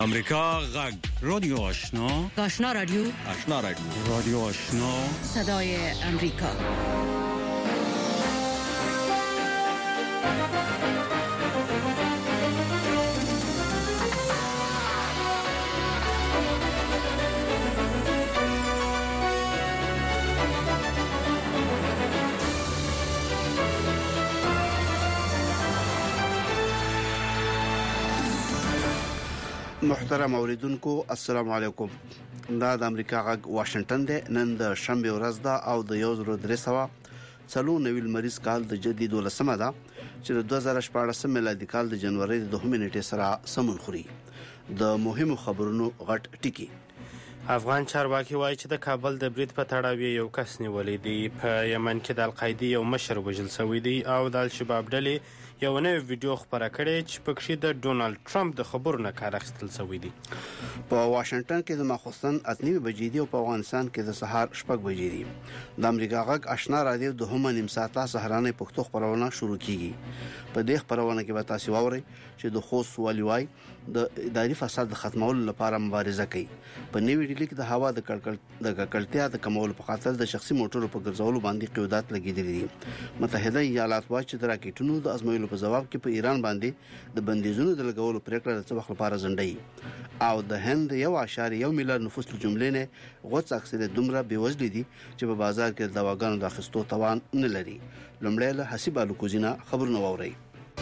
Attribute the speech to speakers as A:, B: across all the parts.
A: امریکا غږ رادیو آشنا
B: رادیو
A: رادیو آشنا
B: صدای امریکا.
C: محترم اوریدونکو السلام علیکم. دا د امریکا غږ واشنگټن دی. نن د شنبه ورځ ده او د 1390 مریض کال د جدید ولسمه ده چې د 2014 میلادي کال د جنوري د 2 نیټې سره سمون خوري. د مهمو خبرونو غټ ټکی.
D: افغان چارواکي وایي چې د کابل د برید په تړاو یو کس نیولې دی. په یمن کې د القاعده یو مشر وژل شوی دی او د الشباب ډلې یو نوې ویډیو خبره کړې چې پکې د ډونالد ټرمپ د خبرو نه کار اخیستل شوی دی.
C: په واشنگټن کې د ماخوستن 8:30 بجې دی او په افغانستان کې د سهار 6 بجې دی. د امریکا غږ آشنا رادیو د هم نیم ساعته سهارانه پښتو خبرونه شروع کیږي. په دې خبرونه کې به تاسو واورئ چې د خوست والیوای د اداري فساد د ختمولو لپاره مبارزه کوي. په نیوی ډیلی کې د هوا د ککړتیا د کمولو په خاطر د شخصي موټرو په ګرځولو باندې قیودات لګیدلې دي. متحده ایالات وايي چې د راکټونو د ازمویلو په جواب کې په ایران باندې د بندیزونو د لګولو پریکړه د څه وخت لپاره ځنډي. او د هند 1.1 میلیارډ نفوس له جملې نه غوڅ اکثریت دومره بیوزلي دي چې په بازار کې د دواګانو د اخیستو توان نه لري. لومړی له حسیب الکوزینا خبرونه واورئ.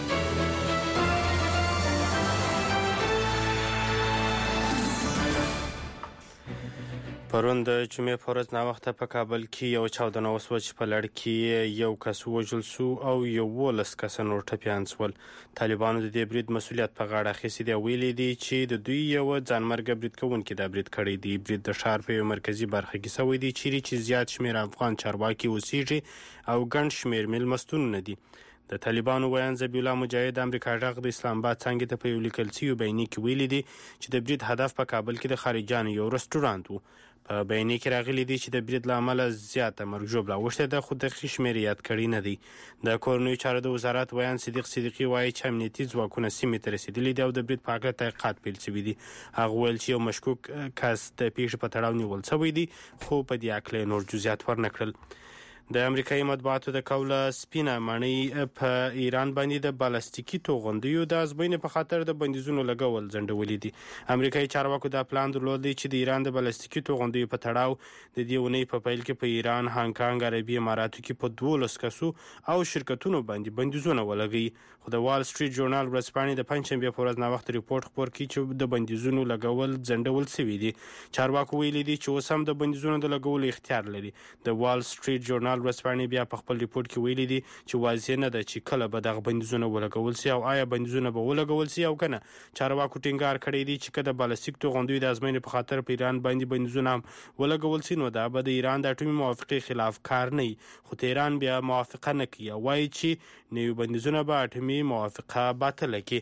D: پرون د جمعې په ورځ ناوخته په کابل کې یو چاودنه وسوه چې په لړ کې یو کس وژل شو او 11 کسان نور ټپیان شول. طالبانو د دې برید مسؤلیت په غاړه اخیستی دی. ویلي دي چې د دوی یو ځانمرګه برید کوونکي دا برید کړی دی. برید د ښار په یو مرکزي برخه کې شوی دی چې زیات شمېر افغان چارواکي اوسېږي او ګڼ شمېر میلمستونونه دي. د طالبانو ویان ذبیح الله مجاهد امریکا غږ د اسلام آباد څنګه ته په یو لیکل شوي بیانیه کې ویلي دي چې د برید هدف په کابل کې د خارجيانو یو رستورانت و. په بیانیه کې راغلي دي چې د برید له امله زیاته مرګ ژوبله اوښتې ده خو دقیق شمېر یاد کړی نه دی. د کورنیو چارو د وزارت ویان صدیقي وایي چې امنیتي ځواکونه سیمې ته رسېدلي دي او د برید په هکله تحقیقات پیل شوي دي. هغه ویل چې یو مشکوک کس د پیښې په تړاو نیول شوی دی خو په دې هکله نور جزئیات ورنه کړل. د امریکایي مطبوعاتو د قوله سپینه ماڼۍ په ایران باندې د بالستیکي توغندیو د ازموینې په خاطر د بندیزونو لګول ځنډولي دي. امریکایي چارواکو دا پلان درلود چې د ایران د بالستیکي توغندیو په تړاو د دې اونۍ په پیل کې په ایران، هانګ کانګ، عربي اماراتو کې په 12 کسو او شرکتونو باندې بندیزونه ولګوي. خو د وال سټریټ ژورنال ورځپاڼې د پنځشنبې په ورځ ناوخته ریپورت خپور کړي چې د بندیزونو لګول ځنډول شوي دي. چارواکو ویلي دي چې اوس هم د بندیزونو د لګولو اختیار لري. د وال سټریټ ژورنال ورځپاڼې بیا په خپل ریپورت کې ویلي دي چې واضح نه ده چې کله به دغه بندیزونه ولګول شي او آیا بندیزونه به ولګول شي او کنه. چارواکو ټینګار کړی دی چې کله بالستیک توغندیو د ازموینې په خاطر په ایران باندې بندیزونه هم ولګول شي نو دا به د ایران د اټومي موافقې خلاف کار نه وي. خو تهران بیا موافقه نه کوي او وایي چې نوي بندیزونه به اټومي موافقه باطله کړي.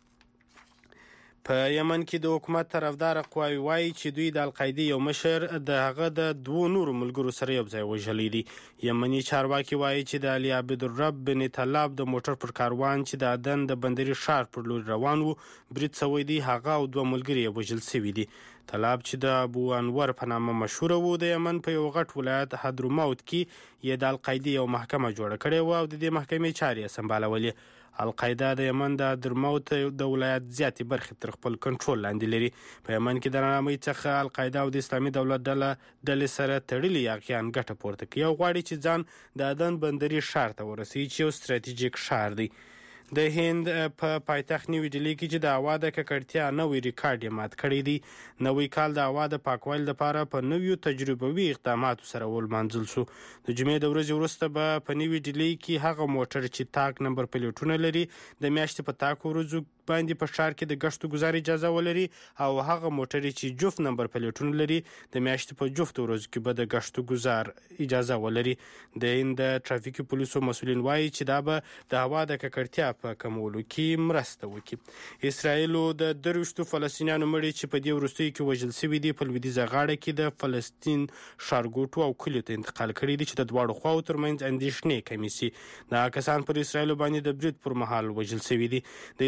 D: په یمن کې د حکومت طرفدار قواوی وایي چې دوی د القاعده یو مشر د هغه د 2 نورو ملګرو سره یو ځای وژلی دي. یمني چارواکي وایي چې د علي عبدالرب بن طلاب د موټر پر کاروان چې د عدن د بندري ښار پر لور روان و برید شوی دی. هغه او 2 ملګري یې وژل شوي دي. طلاب چې د ابو انور په نامه مشهور و د یمن په یو غټ ولایت حضرموت کې یې د القاعده یو محکمه جوړه کړې و او د دې محکمې چارې سمبالولې. القاعده د یمن د درموت د ولایت زیاتې برخې تر خپل کنټرول لاندې لري. په یمن کې د نامې څخه القاعده او د اسلامي دولت ډلې سره تړلي یاقیان ګټه پورته کوي او غواړي چې ځان د عدن بندري ښار ته ورسوي چې یو ستراتیژیک ښار دی. د هند په پایتخت نیوی ډیلی کې چې د هوا د ککړتیا نوې ریکارډ یې مات کړی دی. نوی کال د هوا د پاکوالي لپاره په نویو تجربوي اقداماتو سره ولمانځل شو. د جمعې د ورځې وروسته به په نیوی ډیلی کې هغه موټر چې تاک نمبر پلیټونه لري د میاشتې په تاکو ورځو باندې په ښار کې د ګشتو گزار اجازه ولري او هغه موټر چې جفت نمبر پلیټونه لري د میاشتې په جفت ورځو کې به د ګشتو گزار اجازه ولري. د هند ترافیکي پولیسو مسؤلین وایي چې دا به د هوا د ککړتیا په کمولو کې مرسته وکړي. اسرائیل د 23 فلسطینیانو مړي چې په دې وروستیو کې وژل شوي دي په لویدیځه غاړه کې د فلسطین ښارګوټو او کلیو ته انتقال کړي دي چې د دواړو خواو ترمنځ اندېښنې کمې شي. دا کسان پر اسرائیل باندې د برید پر مهال وژل شوي دي. د اسرائیل د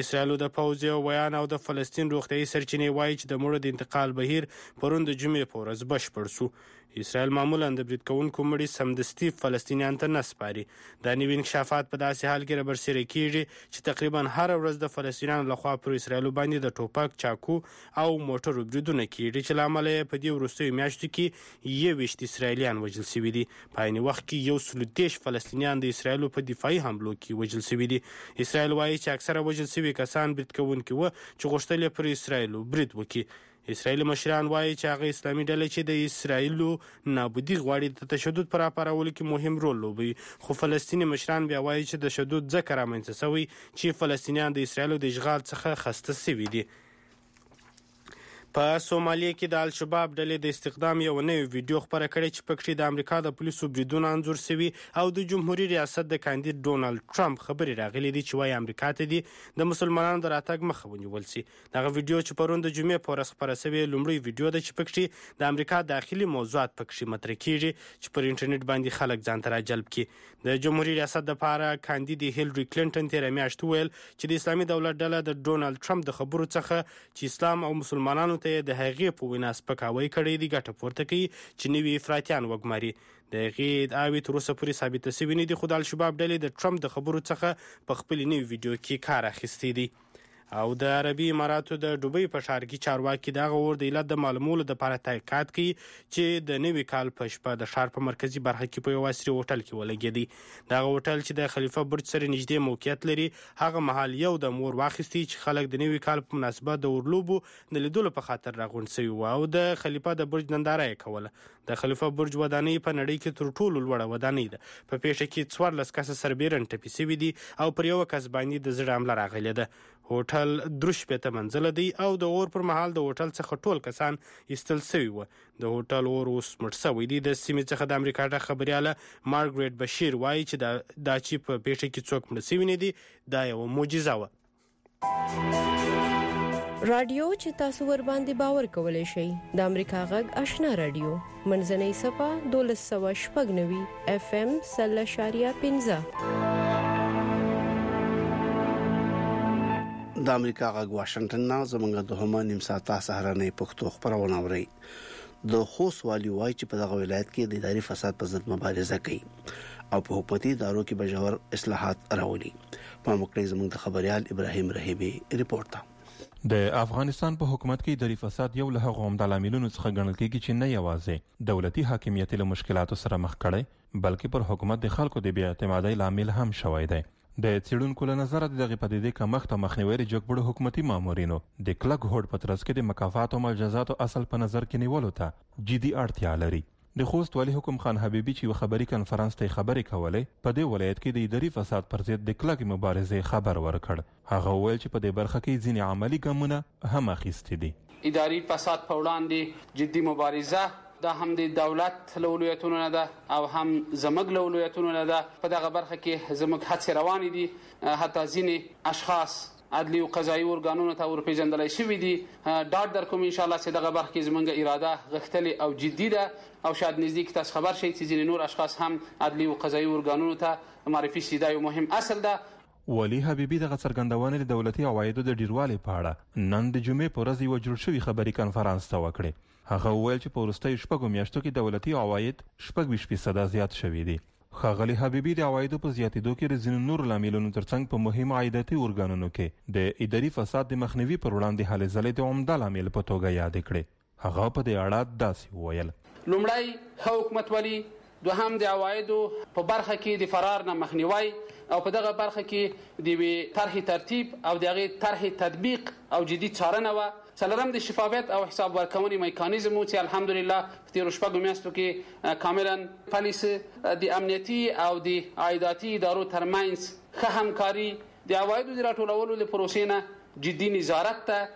D: د پوځ یو بیان او د فلسطین روغتیايي سرچینې وایي چې د مړو د انتقال بهیر پرون د جمعې په ورځ بشپړ شو. اسرائیل معمولا د برید کوونکو مړي سمدستي فلسطینیانو ته نه سپاري. دا نوي انکشافات په داسې حال کې رابرسېره کیږي چې تقریبا هره ورځ د فلسطینیانو لخوا پر اسرائیل باندې د ټوپک، چاقو او موټرو بریدونه کیږي چې له امله یې په دې وروستیو میاشتو کې 21 اسرائیلیان وژل شوي دي. په عین وخت کې 130 فلسطینیان د اسرائیل په دفاعي حملو کې وژل شوي دي. اسرائیل وایي چې اکثره وژل شوي کسان برید کوونکي وو چې غوښتل یې پر اسرائیل برید وکړي. اسرائیلي مشران وایي چې هغه اسلامي ډلې چې د اسرائیلو نابودي غواړي د تشدد پر راپارولو کې مهم رول لوبوي. خو فلسطیني مشران بیا وایي چې د تشدد ځکه رامنځته شوی چې فلسطینیان د اسرائیلو د اشغال څخه خسته شوي دي. په سومالیه کې د الشباب ډلې د استخدام یو نوی ویډیو خپره کړې چې پکې د امریکا د پولیسو بریدونه انځور شوي او د جمهوریت ریاست د کاندید ډونالد ټرمپ خبرې راغلي دي چې وایي امریکا ته دي د مسلمانانو د راتګ مخه ونیول شي. دغه ویډیو چې پرون د جمعې په ورځ خپره شوې لومړی ویډیو ده چې پکې د امریکا داخلي موضوعات پکې مطرح کیږي چې پر انټرنیټ باندې خلک ځان ته راجلب کړي. د جمهوریت ریاست لپاره کاندید هیلری کلینټن تېره میاشت ویل چې د اسلامي دولت ډله د ډونالد ټرمپ د خبرو څخه چې اسلام او مسلمانانو ته د هغې په وینا سپکاوی کړی دی ګټه پورته کوي چې نوي افراطیان وګماري. د هغې ادعاوې تر اوسه پورې ثابته شوې نه دي خو د الشباب ډلې د ټرمپ د خبرو څخه په خپل نوي ویډیو کې کار اخیستی دی. او د عربي اماراتو د دوبۍ په ښار کې چارواکي دغه اور د علت د معلومولو لپاره تحقیقات کوي چې د نوي کال په شپه د ښار په مرکزي برخه کې په یو عصري هوټل کې ولګېدی. دغه هوټل چې د خلیفه برج سره نږدې موقعیت لري هغه مهال یو د مور واخیستی چې خلک د نوي کال په مناسبت د اورلوبو د لیدلو په خاطر راغونډ شوي وو او د خلیفه د برج ننداره یې کوله. د خلیفه برج ودانۍ په نړۍ کې تر ټولو لوړه ودانۍ ده. په پیښه کې 14 کسه سربیرن ټپي شوي دي او پر یو کس باندې د زړه حمله راغلې ده. هوټل 3 منزله دی او د اور پر مهال د هوټل څخه ټول کسان ایستل شوي وو. د هوټل اور اوس مړ شوی دی. د سیمې څخه د امریکا ډک خبریاله مارګریټ بشیر وایي چې دا چې په پیښه کې څوک مړ شوي نه دي دا یو معجزه وه.
E: رادیو چې تاسو ور باندې باور کولای شئ د امریکا غږ آشنا رادیو منځنۍ صفه 1290 FM 0.15
C: د امریکا غږ واشنگټن نه زمونږ د همه نیم ساعته سهارنۍ پښتو خبرونه اوري. د خوست والی وایي چې په دغه ولایت کې د اداري فساد په ضد مبارزه کوي او په حکومتي ادارو کې بجور اصلاحات راولي. په موقع زمونږ د خبريال ابراهيم رحيمي ریپورت ده.
F: د افغانستان په حکومت کې اداري فساد یو له هغو عمده عاملونو څخه ګڼل کېږي چې نه یوازې دولتي حاکمیت له مشکلاتو سره مخ کړي بلکې پر حکومت د خلکو د بې اعتمادۍ لامل هم شوی دی. د څېړونکو له نظره دغه پدیدې کمښت او مخنیوي د جګبړو حکومتي مامورینو د کلک هوډ په ترڅ کې د مکافات او مجازاتو اصل په نظر کې نیولو ته جدي اړتیا لري. د خوست والي حکم خان حبیبي چې خبري کانفرنس ته خبرې کولې په دې ولایت کې د اداري فساد پر ضد د کلک مبارزې خبر ورکړ. هغه وویل چې په دې برخه کې ځینې عملی ګامونه هم اخیستي دي.
G: اداري فساد په وړاندې جدي مبارزه دا هم د دولت لولویتونو نه ده او هم زموږ لولویتونو نه ده. په دغه برخه کې زموږ هڅې روانې دي. حتی ځینې اشخاص عدلي او قضایي ارګانونو ته ورپېژندلی شوي دي. ډاډ در کوم انشاءالله چې دغه برخه کې زموږ اراده غښتلې او جدي ده او شاید نږدې کې تاسو خبر شئ چې ځینې نور اشخاص هم عدلي او قضایي ارګانونو ته معرفي شي. دا یو مهم اصل ده.
F: ولی حبیبي دغه څرګندونې د دولتي عوایدو د ډیروالي په اړه نن د جمعې په ورځ یو جوړ شوی خبري کانفرنس ته وکړي. هغه وویل چې په وروستیو 6 میاشتو کې دولتي عواید 26% زیات شوي دي. ښاغلي حبیبي د عوایدو په زیاتېدو کې د ځینو نورو لاملونو ترڅنګ په مهم عایداتي ارګانونو کې د اداري فساد د مخنیوي پر وړاندې هلې ځلې د عمده لامل په توګه یادې کړې. هغه په دې اړه داسې وویل:
G: لومړی ښه حکومتولي، دوهم د عوایدو په برخه کې د فرار نه مخنیوی او په دغه برخه کې د یوې طرحې ترتیب او د هغې طرحې تطبیق او جدي څارنه وه. څلورم د شفافیت او حساب ورکونې میکانیزم و چې الحمدلله په تېرو 6 میاشتو کې کاملا پالیس د امنیتي او د عایداتي ادارو ترمنځ ښه همکاري، د عوایدو د راټولولو د پروسې نه جدي نظارت ته.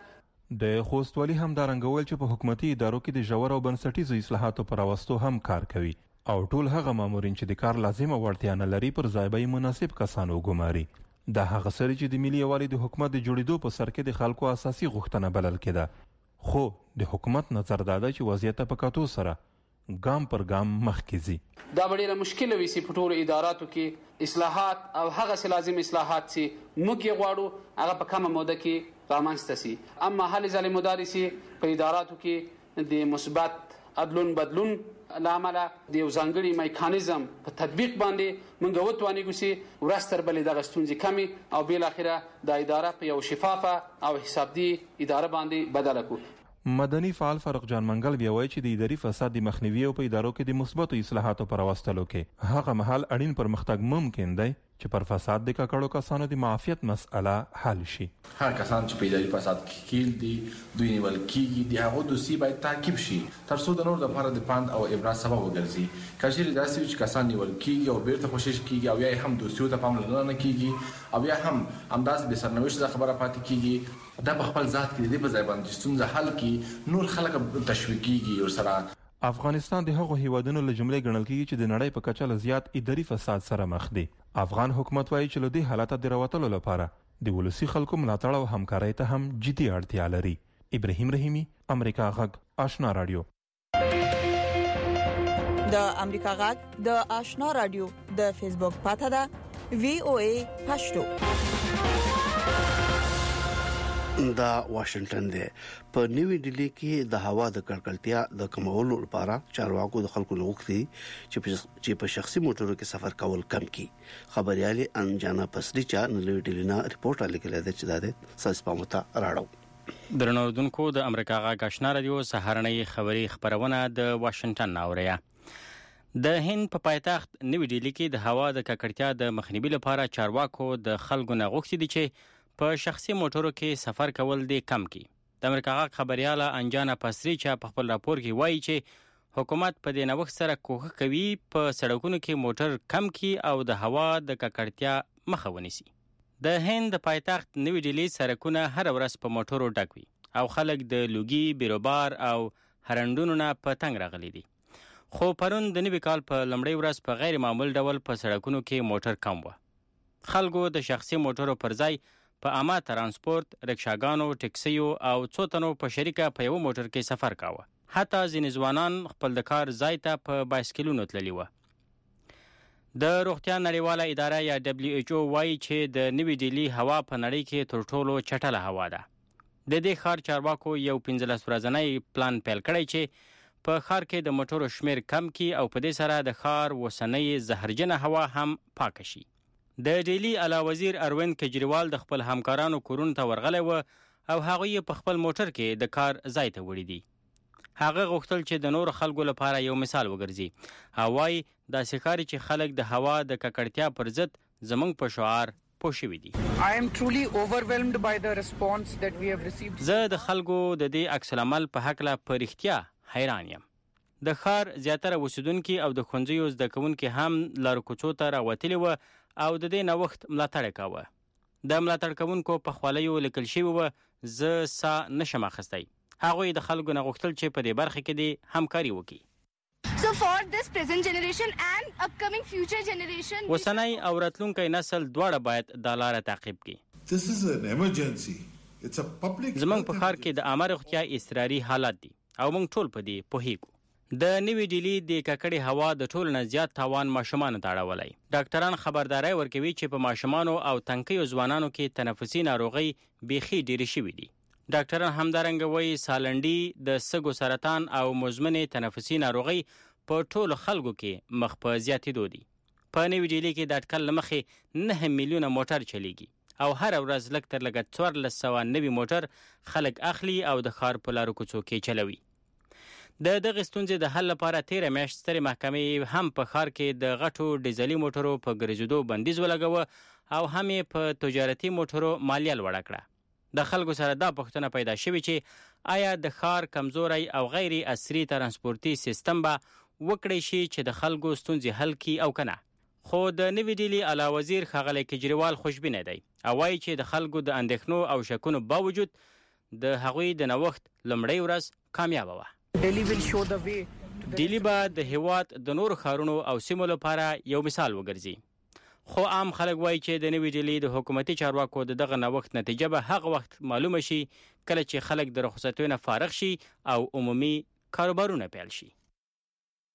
F: د خوست والي همدارنګه وویل چې په حکومتي ادارو کې د ژور او بنسټیزو اصلاحاتو پر راوستو هم کار کوي او ټول هغه مامورین چې د کار لازمه وړتیا نه لري پر ځای به مناسب کسان وګماري. دا هغه سره چې د ملي یووالي د حکومت د جوړېدو په سر کې د خلکو اساسي غوښتنه بلل کېده. خو د حکومت نظر دا ده چې وضعیت په کتو سره ګام پر ګام مخکې ځي.
G: دا ډېره مشکله وي چې په ټولو اداراتو کې اصلاحات او هغه لازم اصلاحات چې موږ یې غواړو هغه په کمه موده کې رامنځته سي. اما حل ظالم مداري چې په اداراتو کې د مثبت عدلون بدلون لامل د یو ځانګړي میکانیزم په تطبیق باندې موږ وتوانیږو چې ورځ تر بلې دغه ستونزې کمې او بل اخره د اداره په یو شفافه او حسابدي اداره باندې بدله کړو.
F: مدني فعال فرق جان منګل بیا وایي چې د اداري فساد د مخنیوي او په ادارو کې د مثبتو اصلاحاتو پر واستلو کې هغه مهال اړین پرمختګ ممکن دی چې پر فساد د ککړو کسانو د معافیت مسأله حل شي.
H: هر کسان چې په اداري فساد کې کېل دي دوی نیول کېږي د هغو دوسي باید تعقیب شي تر څو د نور لپاره د پاند او عبرت سبب وګرځي. که چېرې داسې وي چې کسان نیول کېږي او بیرته خوشش کېږي او یا هم دوسیو ته پاملرنه نه کېږي او یا هم همداسې بې سرنوشته خبره پاتې کېږي دا په خپل ذات کې د دې په ځای باندې ستونزه حل کړي نور خلک تشویق کېږي ورسره.
F: افغانستان د هغو هیوادونو له جملې ګڼل کېږي چې د نړۍ په کچه له زیات اداري فساد سره مخ دي. افغان حکومت وایي چې له دې حالته د راوتلو لپاره د ولسي خلکو ملاتړ او همکارۍ ته هم جدي اړتیا لري. ابراهیم رحیمی، امریکا غږ، آشنا رادیو.
I: د امریکا غږ د آشنا رادیو د فیسبوک پاڼه ده VOA پښتو.
C: دا واشنگټن دی. په نیوی ډیلی کې د هوا د ککړتیا د کمولو لپاره چارواکو د خلکو لغوښتي چې په شخصي موټرو کې سفر کول کم کړي. خبريالي انجانا پسریچا نیوی ډیلی نه ریپورت لیکل دی چې دا د ساسپاموتا راړو.
J: درنوردونکو د امریکا غږ آشنا رادیو سهارنۍ خبری خبرونه د واشنگټن ناوړیا. د هند په پایتخت نیوی ډیلی کې د هوا د ککړتیا د مخنیوي لپاره چارواکو د خلکو نه غوښتي دي چې په شخصي موټرو کې سفر کول دې کم کړي. د امریکا غږ خبرياله انجانا پسریچا په خپل راپور کې وایي چې حکومت په دې نوښت سره کوښښ کوي په سړکونو کې موټر کم کړي او د هوا د ککړتیا مخه ونیسي. د هند د پایتخت نیوی ډیلی سړکونه هر ورځ په موټرو ډک وي او خلک د لوګي، بیروبار او هرندونو نه په تنګ راغلي دي. خو پرون د نوي کال په لومړۍ ورځ په غیر معمول ډول په سړکونو کې موټر کم و. خلکو د شخصي موټرو پر ځای په عامه ترانسپورت، رکشاګانو، ټکسیو او څو تنو په شریکه په یو موټر کې سفر کاوه. حتی ځینې ځوانان خپل د کار ځای ته په بایسکلونو تللي وو. د روغتیا نړیواله اداره یا WHO وایي چې د نیوی ډیلی هوا په نړۍ کې تر ټولو چټله هوا ده. د دې ښار چارواکو یو 15 ورځنی پلان پیل کړی چې په ښار کې د موټرو شمیر کم کړي او په دې سره د ښار وسنۍ زهرجنه هوا هم پاکه شي. د ډیلی اعلی وزیر اروین کجریوال د خپل همکارانو کورونو ته ورغلی و او هغوی په خپل موټر کې د کار ځای ته وړي دي. هغه غوښتل چې د نور خلکو لپاره یو مثال وګرځي. هوای داسې ښکاري چې خلک د هوا د ککړتیا پر ضد زموږ په شعار پوه شوي دي.
K: I am truly overwhelmed by the response that we have received.
J: زه د خلکو د دې عکس العمل په هکله په رښتیا حیران یم. د ښار زیاتره اوسیدونکي او د ښوونځیو زده کوونکي هم لارو کوڅو ته راوتلي و او د دې نوښت ملاتړ کاوه. د ملاتړ کوونکو په خوالیو لیکل شوي و زه سا نشم اخیستی. هغوی د خلکو نه غوښتل چې په دې برخه کې د همکاري وکړي.
L: So for this present generation and upcoming future generation,
J: وسنۍ او راتلونکی نسل دواړه باید دا لاره تعقیب کړي.
M: This is an emergency. It's a public.
J: زموږ په ښار کې د عامه روغتیا اضطراري حالت دي او موږ ټول په دې پوهیږو. د نیوی ډیلی د ککړې هوا د ټولو نه زیات تاوان ماشومانو ته اړولی. ډاکټران خبرداری ورکوي چې په ماشومانو او تنکیو ځوانانو کې تنفسي ناروغۍ بیخي ډېرې شوي دي. ډاکټران همدارنګه وایي سالنډي، د سږو سرطان او مزمنې تنفسي ناروغۍ په ټولو خلکو کې مخ په زیاتېدو دي. په نیوی ډیلی کې د اټکل له مخې 9 میلیونه موټر چلیږي او هر ورځ لږ تر لږه 1400 نوي موټر خلک اخلي او د ښار په لارو کوڅو کې چلوي. د دغه ستونزې د حل لپاره 13 میاشت سترې محکمې هم په ښار کې د غټو ډیزلي موټرو په ګرځېدو بندیز ولګوه او هم یې په تجارتي موټرو مالیه لوړه کړه. د خلکو سره دا پوښتنه پیدا شوې چې آیا د ښار کمزوری او غیر عصري ترانسپورتي سیستم به وکړی شي چې د خلکو ستونزې حل کړي او کنه. خو د نیوی ډیلی اعلی وزیر ښاغلی کجریوال خوشبینه دی او وایي چې د خلکو د اندېښنو او شکونو باوجود د هغوی د نوښت لومړۍ ورځ کامیابه وه. ډیلی به د هیواد د نورو ښارونو او سیمو لپاره یو مثال وګرځي. خو عام خلک وایي چې د نیوی ډیلی د حکومتي چارواکو د دغه نوښت نتیجه به هغه وخت معلومه شي کله چې خلک د رخصتیو نه فارغ شي او عمومي کاروبارونه پیل شي.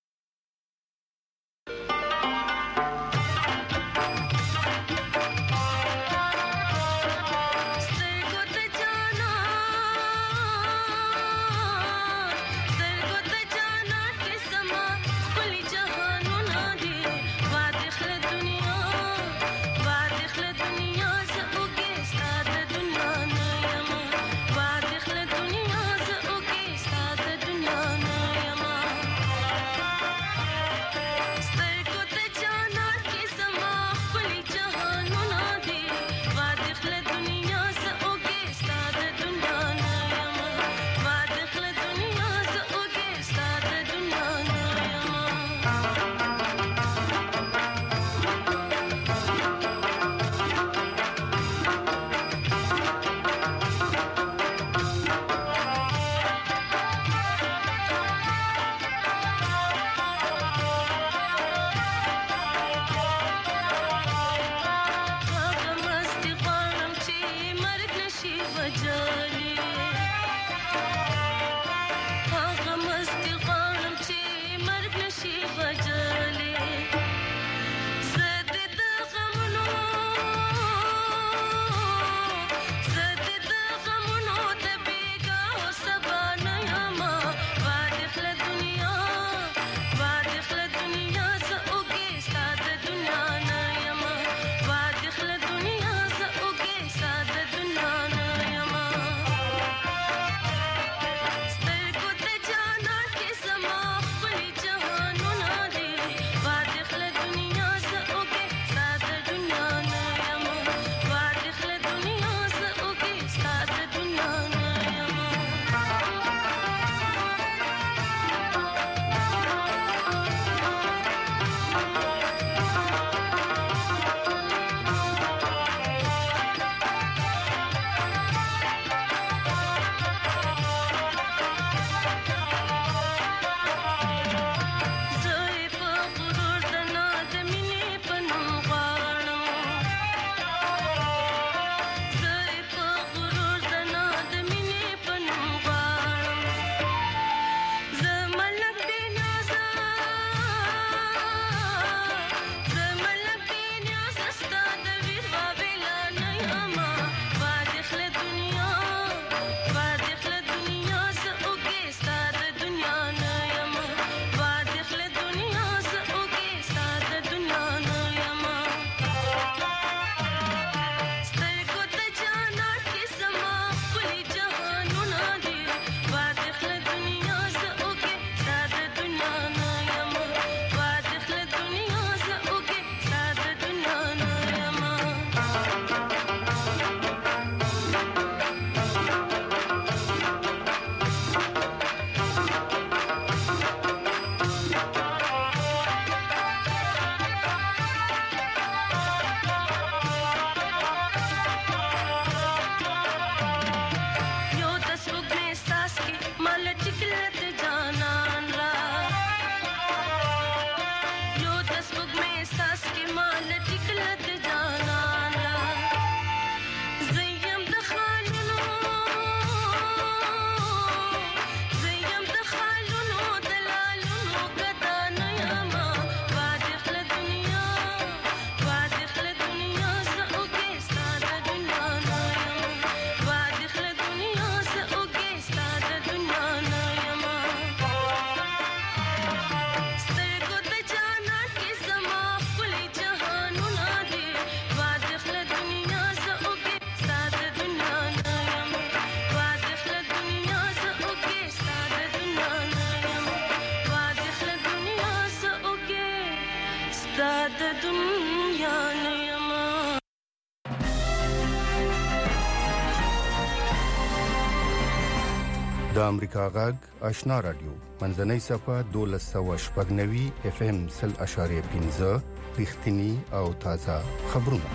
N: د امریکا غږ آشنا رادیو منځنۍ صفه 1290 اف ام 0.15 رښتینی او تازه خبرونه.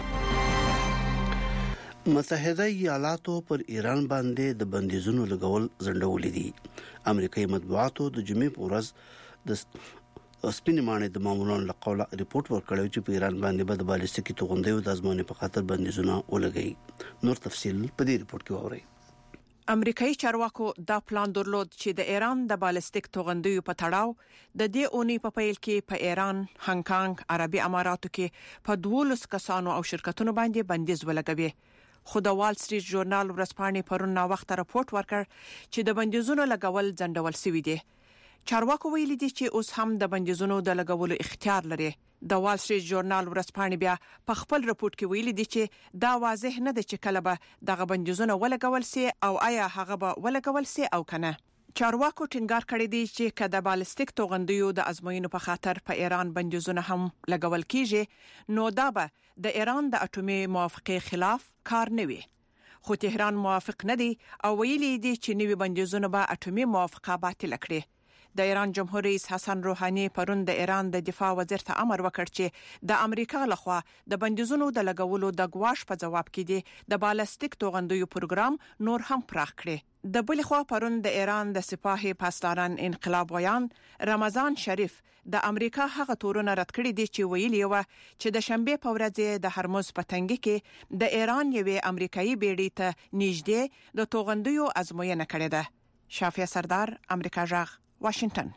C: متحده ایالاتو پر ایران باندې د بندیزونو لګول ځنډولې دي. امریکایي مطبوعاتو د جمعې په ورځ د سپینمانه د مامورانو له قوله ریپورت ورکړی چې په ایران باندې به د بالستیکي توغندیو د ازموینې په خاطر بندیزونه ولګي. نور تفصیل په دې ریپورت کې واورئ.
O: امریکایي چارواکو دا پلان درلود چې د ایران د بالستیک توغندیو په تړاو د دې اونۍ په پیل کې په ایران، هانګ کانګ، عربي اماراتو کې په 12 کسانو او شرکتونو باندې بندیز ولګوي. خو د وال سټریټ ژورنال ورځپاڼې پرون نا وخت راپورټ ورکړ چې د بندیزونو لګول ځنډول شوی دی. چارواکو ویلي دي چې اوس هم د بندیزونو د لګولو اختیار لري. د وال سټریټ ژورنال ورځپاڼې بیا په خپل راپورټ کې ویلي دي چې دا واضح نه ده چې کله به دغه بندیزونه ولګول سي او آیا هغه به ولګول سي او کنه. چارواکو ټینګار کړی دی چې کله بالستیک توغندیو د ازموینو په خاطر په ایران بندیزونه هم لګول کیږي نو دا به د ایران د اټومي موافقې خلاف کار نه وي. خو تهران موافق نه دی او ویلي دي چې نوي بندیزونه به اټومي موافقه باطل کړي. د ایران جمهور رئیس حسن روحاني پرون د ایران د دفاع وزیر ته امر وکړ چې د امریکا لخوا د بندیزونو د لګولو د غواش په جواب کې دی د بالستیک توغندیو پروګرام نور هم پراخ کړي. د بل خوا پرون د ایران د سپاه پاسداران انقلاب ویان رمضان شریف د امریکا هغه تورونه رد کړی دي چې ویلي و چې د شنبه په ورځ د هرمز په تنګي کې د ایران یوې امریکایي بیړۍ ته نږدې د توغندیو ازموینه کړې ده. شافیه سردار، امریکا جغ، واشنگټن.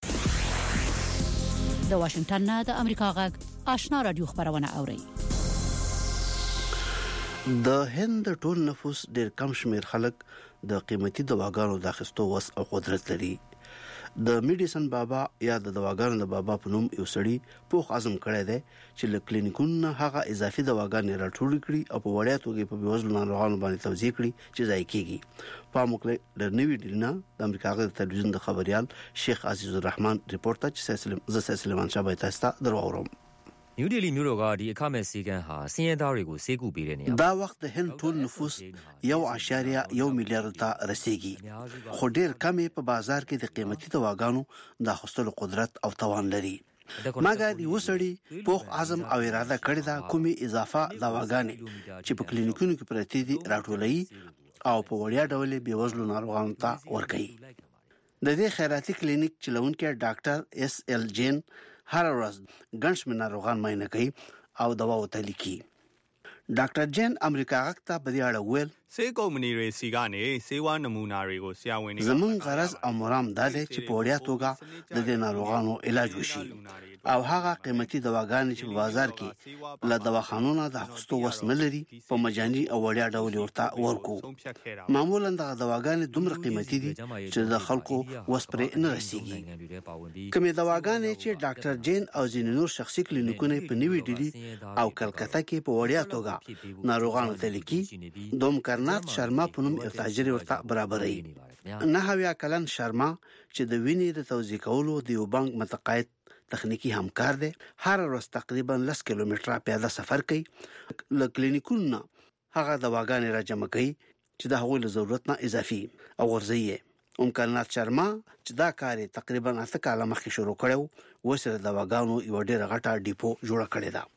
B: د واشنگټن نه د امریکا غږ آشنا رادیو خبرونه اوري.
C: د هند ټول نفوس ډېر کم شمیر خلک د قیمتي دواګانو د اخیستو وس او قدرت لري. د میډیسن بابا یا د دواګانو د بابا په نوم یو سړی پوخ عزم کړی دی چې له کلینیکونو هغه اضافي دواګانې راټول کړي او په وړیا توګه په بېوزلو ناروغانو باندې توزیع کړي چې ضایع کیږي. په موکل د نوې ډیلنا د امریکا غږ تلویزیون د خبريال شیخ عزیز الرحمن ریپورټر چې سلیمان شاه تاسو ته درواورم.
P: New Delhi မြို့တော်ကဒီအခမဲ့စည်းကမ်းဟာစည်ရဲသားတွေကိုစေကူပေးတဲ့နေရာ
C: دا وخت د هند ټول نفوس 1.1 میلیارډ ته رسیدي. خو ډیر کم په بازار کې د قیمتي دواګانو د اخیستلو قدرت او توان لري. مګر یو سړی پوخ عزم او اراده کړی دا کومي اضافه دواګانې چې په کلینیکونو کې پرتی دي راټولي او په وړیا ډول به وزلو ناروغانو ته ورکړي. د دې خیراتي کلینیک چلونکي ډاکټر اس ال جین هر ورځ ګڼش ناروغان معاینه کوي او دوا ورته لیکي. ډاکټر جین امریکا غږ ته په دې اړه ویل
Q: سې کومنی ریسی غانې سیوا نمونه ریګو سیاوینه
C: زمون غرض او مرام دا دی چې په وړیا توګه د دې ناروغانو علاج وشي او هغه قیمتي دواګانې چې په بازار کې له دواخانونو د اخیستو وس نه لري په مجاني او وړیا ډول ورته ورکو. معمولا د دواګانې دومره قیمتي دي چې د خلکو وس پرې نه رسیږي. کومې دواګانې چې ډاکټر جین او ځینې نور شخصي کلینیکونه په نیوی ډیلی او کلکته کې په وړیا توګه ناروغانو ته لیکي دوم کرنات شرما په نوم یو تاجر ورته برابرې. 9 کلن شرما چې د وینې د توزیع کولو د یو بانک متقاعد تخنیکی همکار دی. هر ورځ تقریبا 10 کیلومتره پیاده سفر کوي. له کلینیکونو هغه دواګانې را جمع کوي چې د هغوی له ضرورت نه اضافي او ورزيي. کرنات شرما چې دا کار تقریبا 8 کاله مخکې شروع کړو وسره دواګانو یو ډېر غټه ډیپو جوړ کړی دا.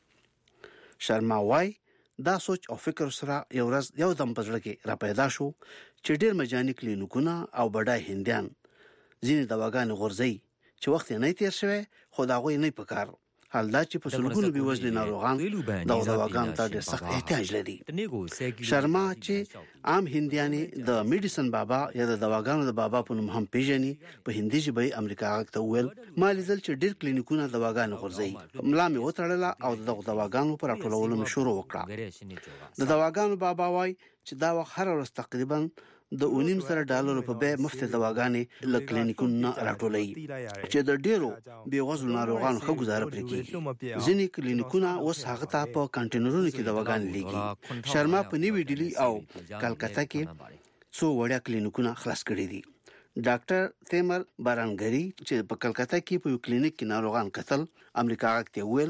C: شرما وای دا سوچ او فکر سره یو ورځ یو دم پزړه کې را پیدا شو چې ډېر مجاني کلینیکونه او بډای هندیان ځینې دواګانې غورځي چې وخت نه تیر شوی خو دا غوي نه پکار. حال دا چې په سلګونو بيوزلي ناروغان د دواګانو ته ډېر سخت احتیاج لري. شرما چې عام هندیانې د میډیسن بابا یا د دواګانو د بابا په نوم هم پیژني په هندي ژبه امریکا غږ ته ویل مالي ځل چې ډېر کلینیکونه دواګانې غورځي. ملا مې وتړله او د دواګانو پر راټولولو مې شروع وکړه. د دواګانو بابا وای چې دا وخت هر ورځ تقریبا د $1.5 په بیه مفت دواګانې له کلینیکونو راټولي چې د ډیرو بیوزلو ناروغانو ښه گزاره پرې کوي. ځینې کلینیکونه اوس هغه ته په کانټینرونو کې دواګانې لیږي. شرما په نیوی ډیلی او کلکته کې څو وړیا کلینیکونه خلاص کړي دي. ډاکټر تیمر بارانګری چې په کلکته کې په یو کلینیک کې ناروغان قتل امریکا غږ ته ویل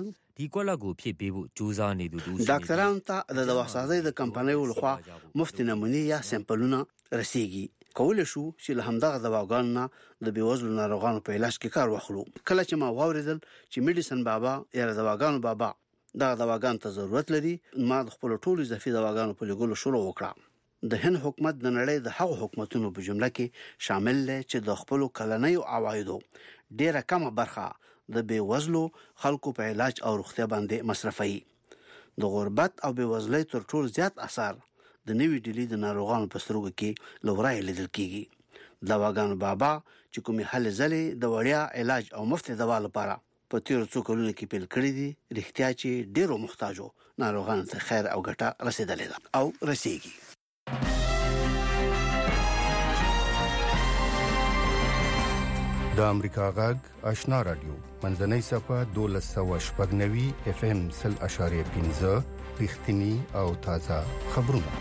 C: ډاکټرانو ته د دوا سازۍ د کمپنیو لخوا مفت نمونې یا سیمپلونه رسیږي کول شو چې له همدغه دواګانو نه د بیوزلو ناروغانو په علاج کې کار واخلو. کله چې ما واوریدل چې میډیسن بابا یا دواګانو بابا دا دواګان ته ضرورت لري، ما د خپل ټولو اضافي دواګانو په لګولو شروع وکړه. د هند حکومت د نړۍ د هغو حکومتونو په جمله کې شامل دی چې د خپل کلنیو عوایدو ډیره کمه برخه د بیوزلو خلکو په علاج او روغتیا باندې مصرفوي. د غربت او بیوزلۍ تر ټولو زیات اثر د نوې ډیلي د ناروغانو په سترګو کې لورای لیدل کیږي. دواګانو بابا چې کومې هلې ځلې د وړیا علاج او مفت دوا لپاره په تیرو څو کلونو کې پیل کړی دي، رښتیا چې ډیرو محتاجو ناروغانو ته خیر او ګټه رسیدلې ده او رسیږي.
N: د امریکا غږ آشنا رادیو منځنۍ صفه 1290 FM 0.5 رښتینی او تازه خبرونه.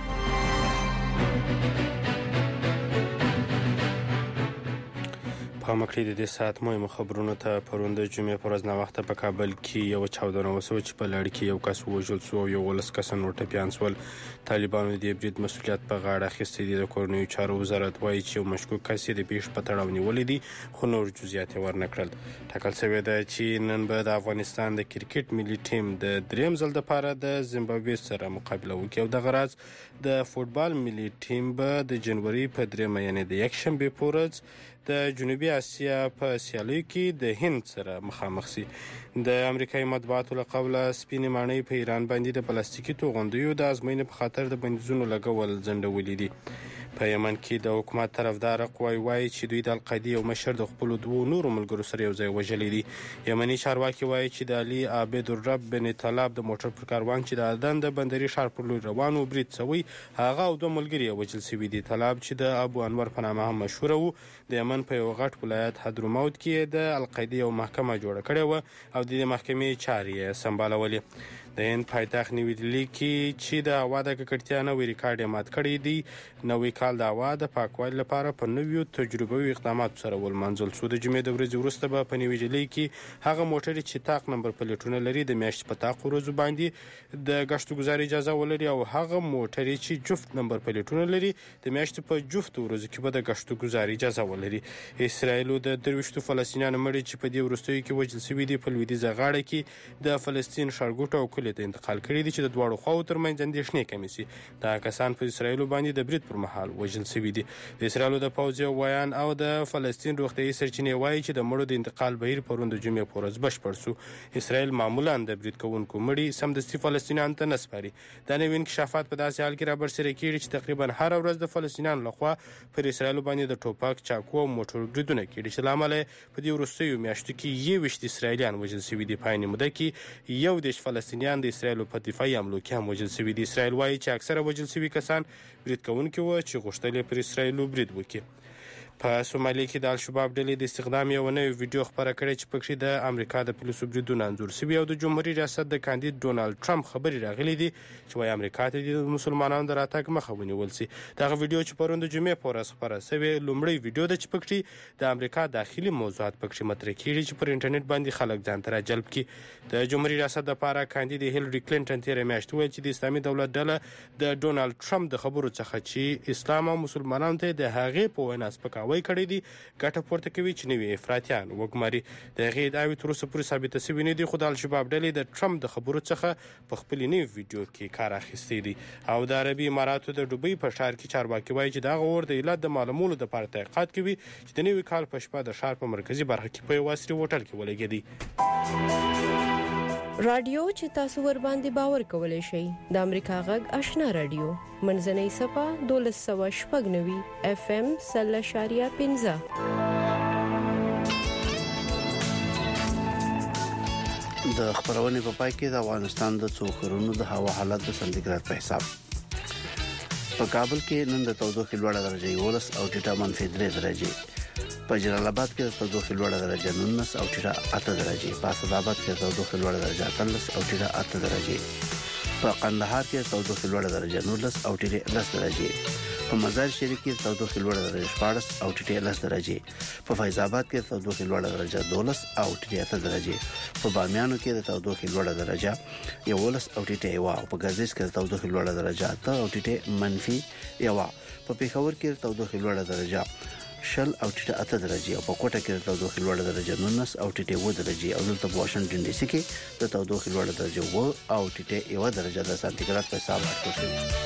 D: په مکړې د دې ساعت مهمو خبرونو ته پروند جمعې پر ورځ ناوخته په کابل کې یو چاودنه وسوه چې په لړ کې یو کس وژل شو او 11 کس نور ټپیان شول. طالبانو د برید مسؤلیت په غاړه اخیستی دی. د کورنیو چارو وزارت وایي چې یو مشکوک کس د پیښې په تړاو نیولې دي، خو نور جزئیات ورنکړل. ټاکل شوی دی چې نن به د افغانستان د کرکټ ملي ټیم د دریم ځل لپاره د زیمبابوې سره مقابله وکړي او د غرض د فوتبال ملي ټیم به د جنوري په 3 یعنی د یک شنبه په ورځ د جنوبي اسیا په سیالیو کې د هند سره مخامخ شي. د امریکایي مطبوعاتو له قوله سپینې ماڼۍ په ایران باندې د پلاستیکي توغندیو د ازموینې په خاطر د بندیزونو لګول ځنډولي دي. په یمن کې د حکومت طرفدار قوای وایي چې دوی د القاعده یو مشر د خپل دوه نورو ملګرو سره یو ځای وژلي دي. یمني چارواکي وایي چې د علي عابد الرب بن طلاب د موټر پر کاروان چې د اردن د بندري ښار پر لور روان و برید شوی، هغه او دوه ملګري وژل شوي دي. طلاب چې د ابو انور په نامه هم مشهور وو، د یمن په یو غټ ولایت حضرموت کې د القاعده یو محکمه جوړه کړې و او د محکمې چارې سمبالولې. د هند پایتخت نیو دهلي کې چې د هوا د ککړتیا نوې ریکارډ مات کړی دی. نوې کال د هوا د پاکوالي لپاره په نویو تجربوي اقداماتو سره ولمانځل شو. د جمعې د ورځې وروسته به په نیو دهلي کې هغه موټرې چې طاق نمبر پلیټونه لري د میاشتې په طاق ورځو باندې د ګشت گزاري اجازه ولري او هغه موټرې چې جفت نمبر پلیټونه لري د میاشتې په جفت ورځو کې به د ګشت گزاري اجازه ولري. اسرائیل د 23 فلسطینیانو مړي چې په دې وروستیو کې وژل شوي دي په لویدیځه غاړه کې د فلسطین ښارګوټو او کلیو ته انتقال کړي دي چې د دواړو خواو ترمنځ اندېښنې کمې شي. دا کسان په اسرائیل باندې د برید پر مهال وژل شوي دي. د اسرائیل د پوځ وایان او د فلسطین روغتیايي سرچینې وایي چې د مړو د انتقال بهیر پروند جمعې په ورځ بشپړ شو. اسرائیل معمولا د برید کوونکو مړي سمدستي فلسطینیانو ته نه سپاري. دا نوې انکشافات په داسې حال کې رابرسېره کېږي چې تقریبا هر ورځ د فلسطینیانو لخوا پر اسرائیل باندې د ټوپک، چاقو او موټر بریدونه کېږي چې له امله په دې وروستیو میاشتو کې 21 اسرائیلیان وژل شوي دي. په عین موده کې 11 فلسطینیان د اسرائیل په دفاعي حملو کې هم وژل شوي دي. اسرائیل وایي چې اکثره وژل شوي کسان برید کوونکي وو چې غوښتل یې پر اسرائیل برید وکړي. په سومالي کې د الشباب ډلې د استخدام یو نوې ویډیو خبره کړې چې پکې د امریکا د پولیسو بریدونه انځور شوي او د جمهوریت ریاست د کاندید ډونالد ټرمپ خبرې راغلي دي چې وايي امریکا ته د مسلمانانو د راتګ مخه ونیول شي. دغه ویډیو چې پروند جمعې په ورځ خبره شوې لومړی ویډیو ده چې پکې د امریکا داخلي موضوعات پکې مطرح کیږي چې پر انټرنیټ باندې خلک ځان ته راجلب کړي. د جمهوریت ریاست لپاره کاندید هیلری کلینټن تیر میاشت ویل چې د اسلامي دولت ډله د ډونالد ټرمپ د خبرو څخه چې اسلام او مسلمانانو ته د هغې په وینا سپکاوی کړی دی ګټه پورته کوي چې نوي افراطیان وګماري. د هغې ادعاوې تر اوسه پورې ثابته شوې نه دي، خو د الشباب ډلې د ټرمپ د خبرو څخه په خپل نوي ویډیو کې کار اخیستی دی. او د عربي اماراتو د دوبۍ په ښار کې چارواکي وایي چې دغه اور د علت د معلومولو لپاره تحقیقات کوي چې د نوي کال په شپه د ښار په مرکزي برخه کې په یو عصري هوټل کې ولګېدی.
E: رادیو چې تاسو ور باندې باور کولای شئ د امریکا غږ آشنا رادیو منځنۍ صفه 1290 FM 0.5.
C: د خبرونې په پای کې د افغانستان د څو ښارونو د هوا حالت د سانتیګراد په حساب. په کابل کې نن د تودوخې لوړه درجه 11 او ټیټه -3 درجه. په جلال آباد کې د تودوخې لوړه درجه 19 او ټیټه 8 درجه. په اسداباد کې د تودوخې لوړه درجه 13 او ټیټه 8 درجه. په قندهار کې د تودوخې لوړه درجه 19 او ټیټه 10 درجه. په مزار شریف کې د تودوخې لوړه درجه 14 او ټیټه 10 درجه. په فیض آباد کې د تودوخې لوړه درجه 12 او ټیټه 8 درجه. په بامیانو کې د تودوخې لوړه درجه 11 او ټیټه 1. په ګردیز کې د تودوخې لوړه درجه 8 او ټیټه -1. په پیښور کې تودوخه لوړه درجه شل او ټیټه 8 درجه او په کوټه کې تودوخه لوړه درجه 19 او ټیټه 9 درجه او دلته په واشنگټن ډي سي کې د تودوخه لوړه درجه 9 او ټیټه 1 درجه د سانتیګراد په حساب راټول شوی.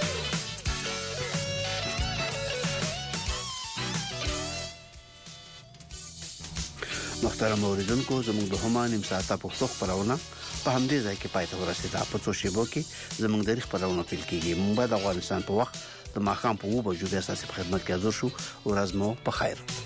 C: محترم اوریدونکو زموږ د هما نیم ساعته پښتو خبرونه په همدې ځای کې پای ته ورسیده. په څو شیبو کې زموږ د خبرونه پیل کیږي. موږ د افغانستان په وخت د ماښام په 2 بجو بیا تاسو په خدمت کې حاضر شو. ورځ مو په خیر.